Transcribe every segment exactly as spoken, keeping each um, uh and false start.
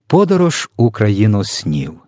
Подорож у країну снів.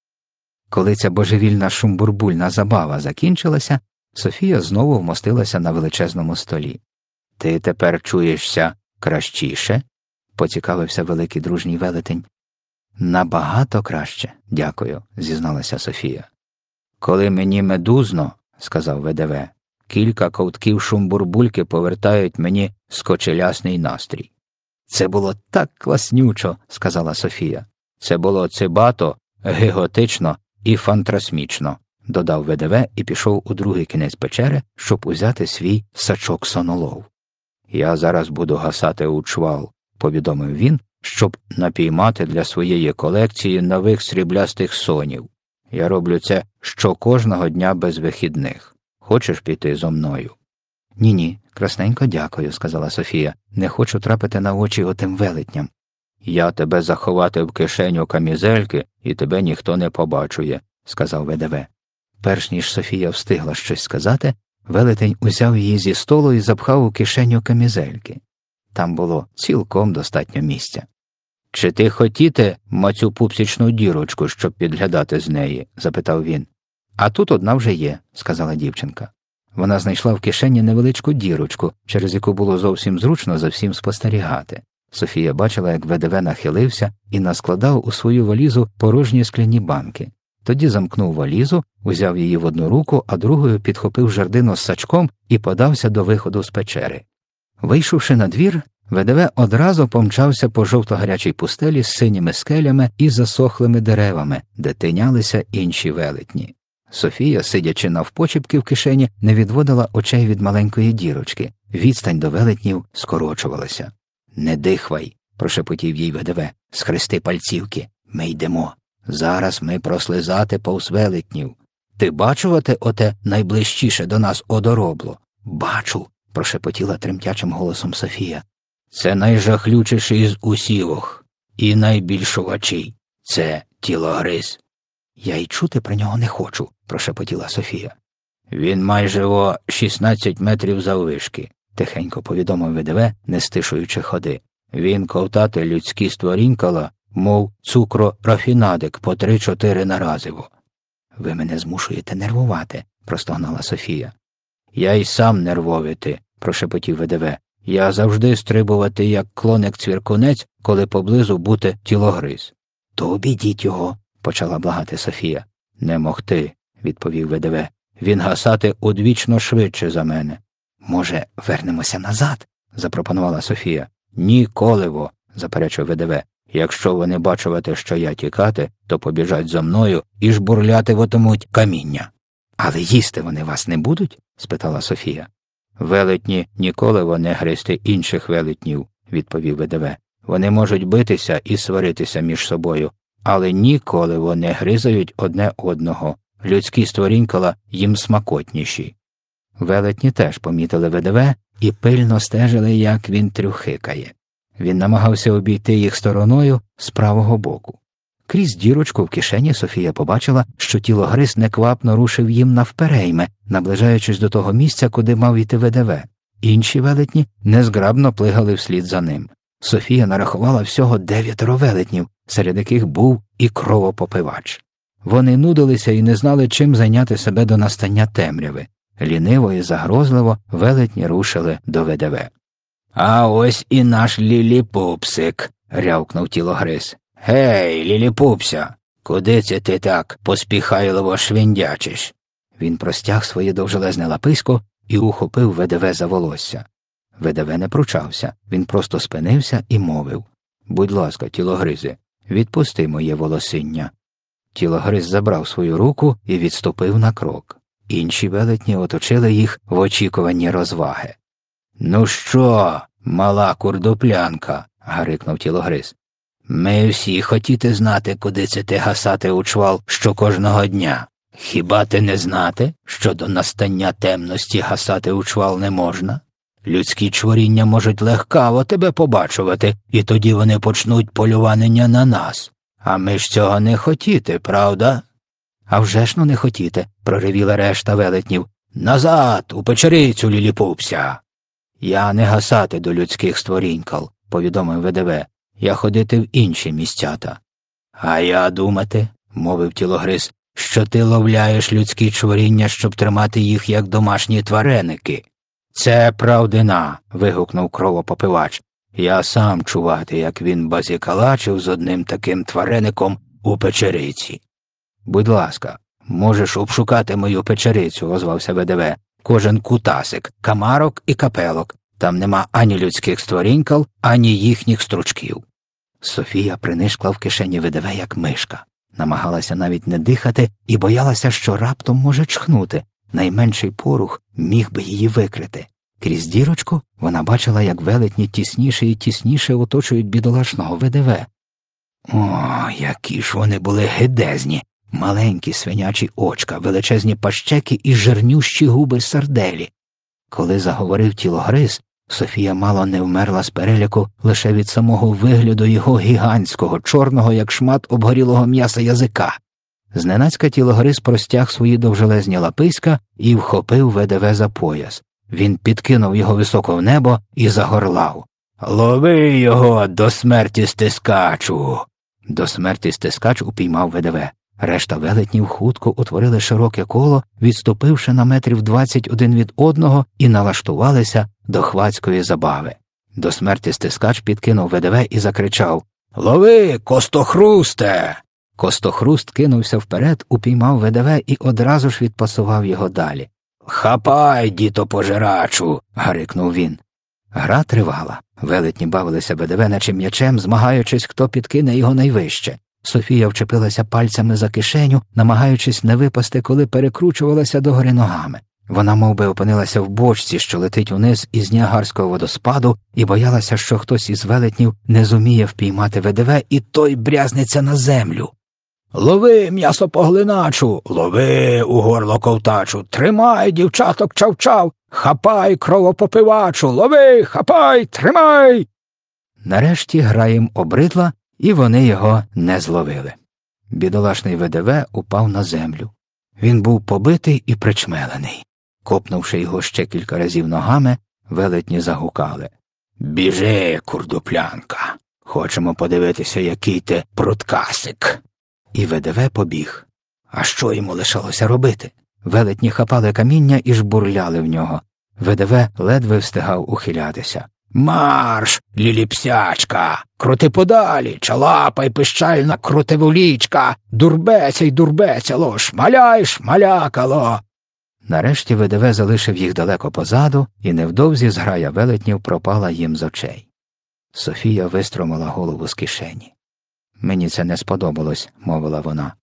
Коли ця божевільна шумбурбульна забава закінчилася, Софія знову вмостилася на величезному столі. — Ти тепер чуєшся кращіше? — поцікавився великий дружній велетень. — Набагато краще, дякую, — зізналася Софія. — Коли мені медузно, — сказав ВДВ, — кілька ковтків шумбурбульки повертають мені скочелясний настрій. — Це було так класнючо, — сказала Софія. — Це було цибато, гиготично і фантрасмічно, — додав ВДВ і пішов у другий кінець печери, щоб узяти свій сачок-сонолов. — Я зараз буду гасати у чвал, — повідомив він, щоб напіймати для своєї колекції нових сріблястих сонів. Я роблю це щокожного дня без вихідних. Хочеш піти зо мною? — Ні-ні, красненько дякую, — сказала Софія. — Не хочу трапити на очі отим велетням. — Я тебе заховати в кишеню камізельки, і тебе ніхто не побачує, — сказав ВДВ. Перш ніж Софія встигла щось сказати, велетень узяв її зі столу і запхав у кишеню камізельки. Там було цілком достатньо місця. — Чи ти хотіте мацю пупсічну дірочку, щоб підглядати з неї? — запитав він. — А тут одна вже є, — сказала дівчинка. Вона знайшла в кишені невеличку дірочку, через яку було зовсім зручно за всім спостерігати. Софія бачила, як ВДВ нахилився і наскладав у свою валізу порожні скляні банки. Тоді замкнув валізу, узяв її в одну руку, а другою підхопив жердину з сачком і подався до виходу з печери. Вийшовши на двір, ВДВ одразу помчався по жовто-гарячій пустелі з синіми скелями і засохлими деревами, де тинялися інші велетні. Софія, сидячи навпочіпки в кишені, не відводила очей від маленької дірочки. Відстань до велетнів скорочувалася. — Не дихвай, — прошепотів їй ВДВ, — схрести пальцівки. Ми йдемо. Зараз ми прослизати повз велетнів. Ти бачив оте, оте найближчіше до нас одоробло? — Бачу, — прошепотіла тремтячим голосом Софія. — Це найжахлючіший з усівох і найбільшувачий. Це тілогриз. — Я й чути про нього не хочу, — прошепотіла Софія. — Він майже о шістнадцять метрів заввишки, — тихенько повідомив ВДВ, не стишуючи ходи. Він ковтати людські створінькала, мов цукро-рафінадик по три-чотири наразиво. — Ви мене змушуєте нервувати, — простогнала Софія. — Я й сам нервовити, — прошепотів ВДВ. — Я завжди стрибувати, як клоник-цвіркунець, коли поблизу бути тілогриз. — То обійдіть його, — почала благати Софія. — Не могти, — відповів ВДВ. — Він гасати удвічно швидше за мене. — Може, вернемося назад? — запропонувала Софія. — Ніколиво, — заперечив ВДВ. — Якщо вони бачувати, що я тікати, то побіжать за мною і жбурлятиватимуть каміння. — Але їсти вони вас не будуть? — спитала Софія. — Велетні ніколи не гризти інших велетнів, — відповів ВДВ. — Вони можуть битися і сваритися між собою, але ніколи вони гризають одне одного. Людські створінькала їм смакотніші. Велетні теж помітили ВДВ і пильно стежили, як він трюхикає. Він намагався обійти їх стороною з правого боку. Крізь дірочку в кишені Софія побачила, що тілогриз неквапно рушив їм навперейми, наближаючись до того місця, куди мав йти ВДВ. Інші велетні незграбно плигали вслід за ним. Софія нарахувала всього дев'ятеро велетнів, серед яких був і кровопопивач. Вони нудилися і не знали, чим зайняти себе до настання темряви. Ліниво і загрозливо велетні рушили до ВДВ. — А ось і наш ліліпупсик, — рявкнув тілогриз. — Гей, ліліпупся, куди це ти так поспіхайливо швіндячиш? Він простяг своє довжелезне лаписько і ухопив ВДВ за волосся. ВДВ не пручався, він просто спинився і мовив: — Будь ласка, тілогризе, відпусти моє волосиння. Тілогриз забрав свою руку і відступив на крок. Інші велетні оточили їх в очікуванні розваги. — Ну що, мала курдуплянка, — гарикнув тілогриз. — Ми всі хотіти знати, куди це ти гасати у чвал щокожного дня. Хіба ти не знати, що до настання темності гасати у чвал не можна? Людські чворіння можуть легкаво тебе побачувати, і тоді вони почнуть полювання на нас. А ми ж цього не хотіти, правда? — А вже ж ну не хотіти, — проривіла решта велетнів. — Назад, у печерицю, ліліпупся! — Я не гасати до людських створінькал, — повідомив ВДВ. — Я ходити в інші місцята. А я думати, мовив тілогриз, що ти ловляєш людські чворіння, щоб тримати їх, як домашні твариники. Це правдина, вигукнув кровопопивач. Я сам чувати, як він базікалачив з одним таким твариником у печериці. Будь ласка, можеш обшукати мою печерицю, озвався ВДВ. Кожен кутасик, камарок і капелок. Там нема ані людських створінькал, ані їхніх стручків. Софія принишкла в кишені ВДВ, як мишка. Намагалася навіть не дихати і боялася, що раптом може чхнути. Найменший порух міг би її викрити. Крізь дірочку вона бачила, як велетні тісніше і тісніше оточують бідолашного ВДВ. О, які ж вони були гидезні! Маленькі свинячі очка, величезні пащеки і жирнющі губи сарделі. Коли заговорив тілогриз, Софія мало не вмерла з переляку лише від самого вигляду його гігантського, чорного, як шмат обгорілого м'яса язика. Зненацька тілогриз простяг свої довжелезні лаписька і вхопив ВДВ за пояс. Він підкинув його високо в небо і загорлав. «Лови його, до смерті стискачу!» До смерті стискач упіймав ВДВ. Решта велетнів хутко утворили широке коло, відступивши на метрів двадцять один від одного і налаштувалися до хвацької забави. До смерті стискач підкинув ВДВ і закричав «Лови, костохрусте!» Костохруст кинувся вперед, упіймав ВДВ і одразу ж відпасував його далі. «Хапай, дітопожирачу!» – гарикнув він. Гра тривала. Велетні бавилися ВДВ наче м'ячем, змагаючись, хто підкине його найвище. Софія вчепилася пальцями за кишеню, намагаючись не випасти, коли перекручувалася догори ногами. Вона мов би, опинилася в бочці, що летить униз із Ніагарського водоспаду, і боялася, що хтось із велетнів не зуміє впіймати ВДВ, і той брязнеться на землю. «Лови, м'ясопоглиначу! Лови, у горло ковтачу! Тримай, дівчаток, чав-чав! Хапай, кровопопивачу! Лови, хапай, тримай!» Нарешті гра їм обридла, і вони його не зловили. Бідолашний ВДВ упав на землю. Він був побитий і причмелений. Копнувши його ще кілька разів ногами, велетні загукали. «Біжи, курдуплянка! Хочемо подивитися, який ти пруткасик!» І ВДВ побіг. А що йому лишалося робити? Велетні хапали каміння і жбурляли в нього. ВДВ ледве встигав ухилятися. «Марш, ліліпсячка! Крути подалі, чалапай, пищальна крутивулічка! Дурбеця й дурбецяло, шмаляй, шмалякало!» Нарешті ВДВ залишив їх далеко позаду, і невдовзі зграя велетнів пропала їм з очей. Софія вистромила голову з кишені. «Мені це не сподобалось», – мовила вона.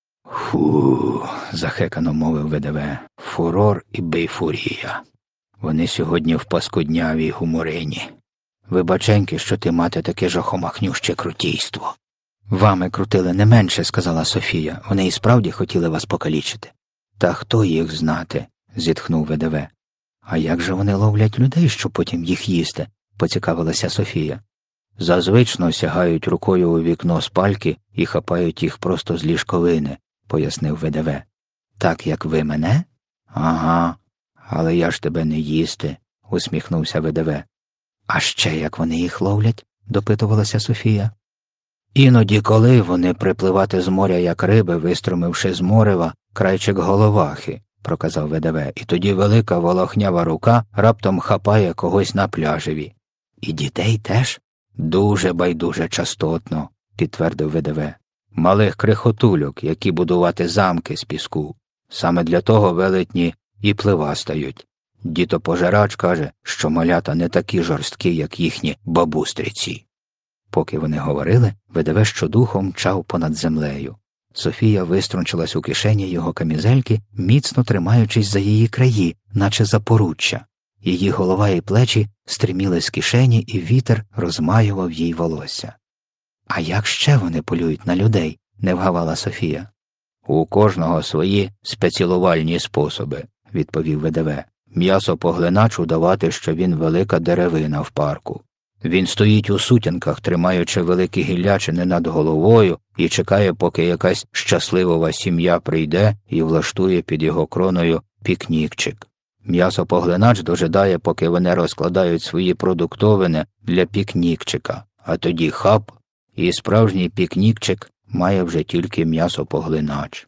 «Фу», – захекано мовив ВДВ, – «фурор і бейфурія. Вони сьогодні в паскуднявій гуморині. Вибаченьки, що ти мати таке жахомахнюще крутійство». «Вами крутили не менше», – сказала Софія. «Вони і справді хотіли вас покалічити». «Та хто їх знати?» – зітхнув ВДВ. «А як же вони ловлять людей, щоб потім їх їсти?» – поцікавилася Софія. «Зазвично сягають рукою у вікно спальки і хапають їх просто з ліжковини», – пояснив ВДВ. «Так, як ви мене?» «Ага, але я ж тебе не їсти», – усміхнувся ВДВ. «А ще як вони їх ловлять?» – допитувалася Софія. «Іноді коли вони припливати з моря, як риби, виструмивши з морева крайчик головахи», – проказав ВДВ, «і тоді велика волохнява рука раптом хапає когось на пляжеві». «І дітей теж?» «Дуже байдуже частотно», – підтвердив ВДВ. «Малих крихотульок, які будувати замки з піску. Саме для того велетні і пливастають. Дітопожирач каже, що малята не такі жорсткі, як їхні бабустриці». Поки вони говорили, ВДВ щодухом мчав понад землею. Софія виструнчилась у кишені його камізельки, міцно тримаючись за її краї, наче за поруччя. Її голова і плечі стриміли з кишені, і вітер розмаював їй волосся. «А як ще вони полюють на людей?» – не вгавала Софія. «У кожного свої спецілувальні способи», – відповів ВДВ. «М'ясопоглинач удавати, що він велика деревина в парку. Він стоїть у сутінках, тримаючи великі гіллячини над головою, і чекає, поки якась щасливова сім'я прийде і влаштує під його кроною пікнікчик. М'ясопоглинач дожидає, поки вони розкладають свої продуктовини для пікнікчика, а тоді хап, і справжній пікнікчик має вже тільки м'ясопоглинач.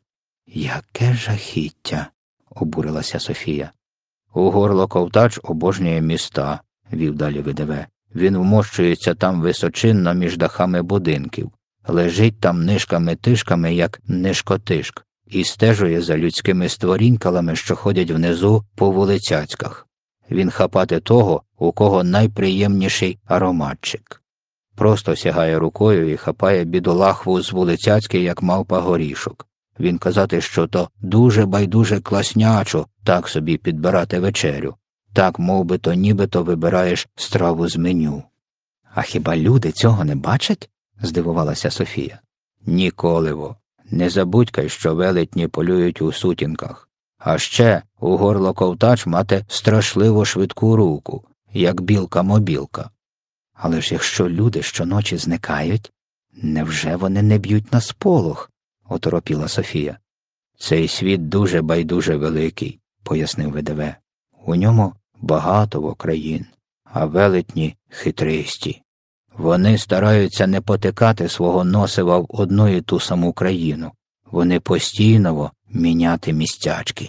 Яке жахіття, обурилася Софія. Угорлоковтач обожнює міста, вів далі ВДВ. Він вмощується там височинно між дахами будинків, лежить там нишками-тишками, як нишкотишк, і стежує за людськими створінькалами, що ходять внизу по вулицяцьках. Він хапати того, у кого найприємніший ароматчик. Просто сягає рукою і хапає бідолахву з вулицяцьки, як мавпа горішок. Він казати, що то дуже байдуже класнячо так собі підбирати вечерю. Так, мов би то нібито вибираєш страву з меню. А хіба люди цього не бачать? Здивувалася Софія. Ніколиво. Не забудькай, що велетні полюють у сутінках. А ще угорлоковтач мати страшливо швидку руку, як білка-мобілка. Але ж якщо люди щоночі зникають, невже вони не б'ють на сполох? Оторопіла Софія. Цей світ дуже байдуже великий, пояснив ВДВ. У ньому багато країн, а велетні хитристі. Вони стараються не потикати свого носива в одну і ту саму країну. Вони постійно міняти місцячки.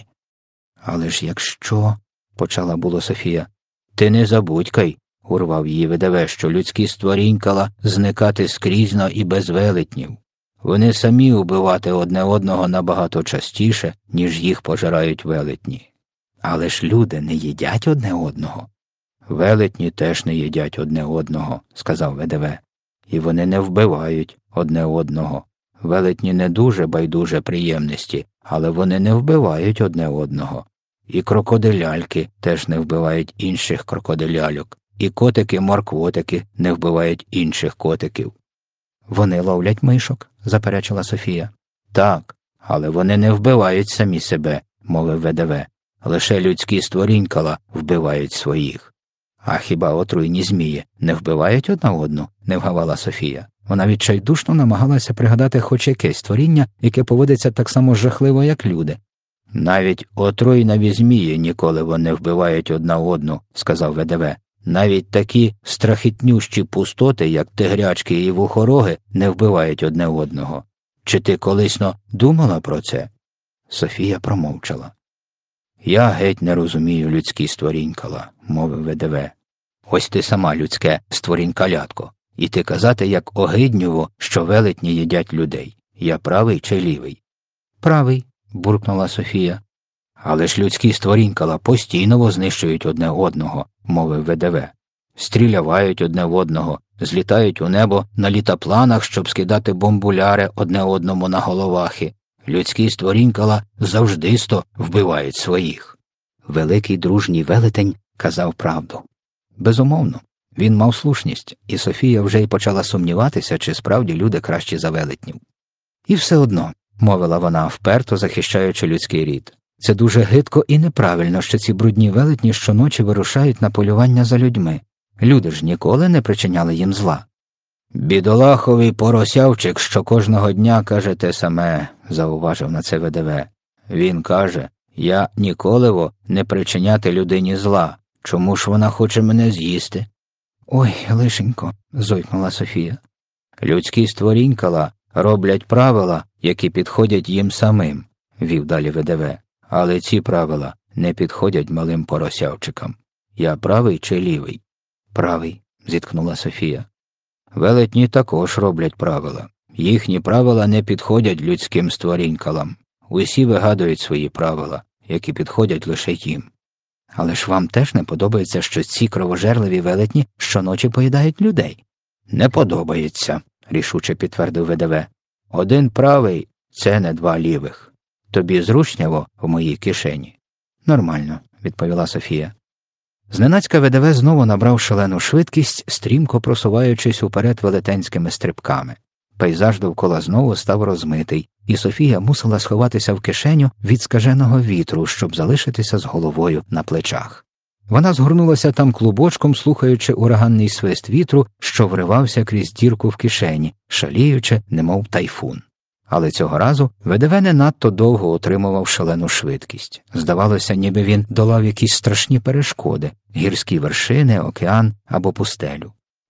Але ж якщо, почала було Софія. Ти не забудькай, урвав її ВДВ, що людські створінькала зникати скрізно і без велетнів. Вони самі убивати одне одного набагато частіше, ніж їх пожирають велетні. Але ж люди не їдять одне одного. Велетні теж не їдять одне одного, сказав ВДВ. І вони не вбивають одне одного. Велетні не дуже байдуже приємності, але вони не вбивають одне одного. І крокодиляльки теж не вбивають інших крокодиляльок. І котики-морквотики не вбивають інших котиків. Вони ловлять мишок, заперечила Софія. Так, але вони не вбивають самі себе, мовив ВДВ. Лише людські створінькала вбивають своїх. А хіба отруйні змії не вбивають одна одну? Не вгавала Софія. Вона відчайдушно намагалася пригадати хоч якесь створіння, яке поводиться так само жахливо, як люди. Навіть отруйнові змії ніколи вони вбивають одна одну, сказав ВДВ. Навіть такі страхітнющі пустоти, як тигрячки і вухороги, не вбивають одне одного. Чи ти колись-но думала про це? Софія промовчала. Я геть не розумію людські створінькала, мовив ВДВ. Ось ти сама людське створінькалятко. І ти казати, як огиднюво, що велетні їдять людей. Я правий чи лівий? Правий, буркнула Софія. Але ж людські створінькала постійно знищують одне одного, мовив ВДВ. Стрілявають одне в одного, злітають у небо на літапланах, щоб скидати бомбуляри одне одному на головахи. Людські створінькала завжди-сто вбивають своїх. Великий дружній велетень казав правду. Безумовно, він мав слушність, і Софія вже й почала сумніватися, чи справді люди кращі за велетнів. І все одно, мовила вона, вперто захищаючи людський рід. Це дуже гидко і неправильно, що ці брудні велетні щоночі вирушають на полювання за людьми. Люди ж ніколи не причиняли їм зла. Бідолаховий поросявчик, що кожного дня каже те саме, зауважив на це ВДВ. Він каже, я ніколи не причиняти людині зла. Чому ж вона хоче мене з'їсти? Ой, лишенько, зойкнула Софія. Людські створінькала роблять правила, які підходять їм самим, вів далі ВДВ. Але ці правила не підходять малим поросявчикам. Я правий чи лівий? Правий, зіткнула Софія. Велетні також роблять правила. Їхні правила не підходять людським створінькалам. Усі вигадують свої правила, які підходять лише їм. Але ж вам теж не подобається, що ці кровожерливі велетні щоночі поїдають людей? Не подобається, рішуче підтвердив ВДВ. Один правий – це не два лівих. Тобі зручняво в моїй кишені? Нормально, відповіла Софія. Зненацька ВДВ знову набрав шалену швидкість, стрімко просуваючись уперед велетенськими стрибками. Пейзаж довкола знову став розмитий, і Софія мусила сховатися в кишеню від скаженого вітру, щоб залишитися з головою на плечах. Вона згорнулася там клубочком, слухаючи ураганний свист вітру, що вривався крізь дірку в кишені, шаліючи, немов тайфун. Але цього разу ВДВ не надто довго отримував шалену швидкість. Здавалося, ніби він долав якісь страшні перешкоди – гірські вершини, океан або пустелю.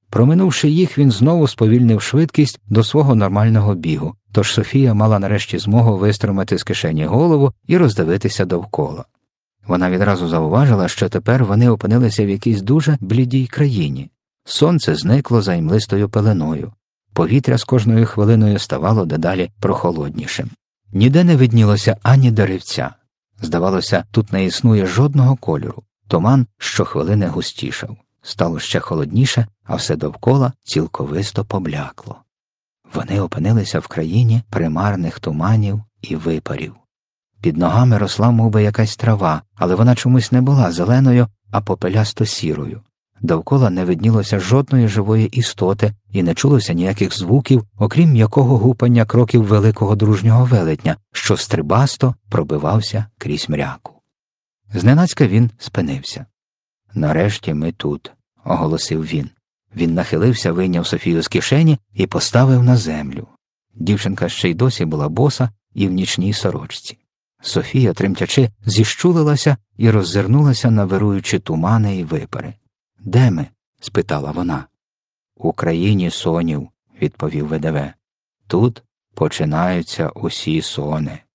Проминувши їх, він знову сповільнив швидкість до свого нормального бігу, тож Софія мала нарешті змогу виструмити з кишені голову і роздивитися довкола. Вона відразу зауважила, що тепер вони опинилися в якійсь дуже блідій країні. Сонце зникло за імлистою пеленою. Повітря з кожною хвилиною ставало дедалі прохолоднішим. Ніде не виднілося ані деревця. Здавалося, тут не існує жодного кольору. Туман щохвилини густішав. Стало ще холодніше, а все довкола цілковисто поблякло. Вони опинилися в країні примарних туманів і випарів. Під ногами росла мовби якась трава, але вона чомусь не була зеленою, а попелясто-сірою. Довкола не виднілося жодної живої істоти і не чулося ніяких звуків, окрім м'якого гупання кроків великого дружнього велетня, що стрибасто пробивався крізь мряку. Зненацька він спинився. «Нарешті ми тут», – оголосив він. Він нахилився, вийняв Софію з кишені і поставив на землю. Дівчинка ще й досі була боса і в нічній сорочці. Софія, тремтячи, зіщулилася і роззирнулася на вируючі тумани і випари. «Де ми?» – спитала вона. «У країні сонів», – відповів Ведеве. «Тут починаються усі сони».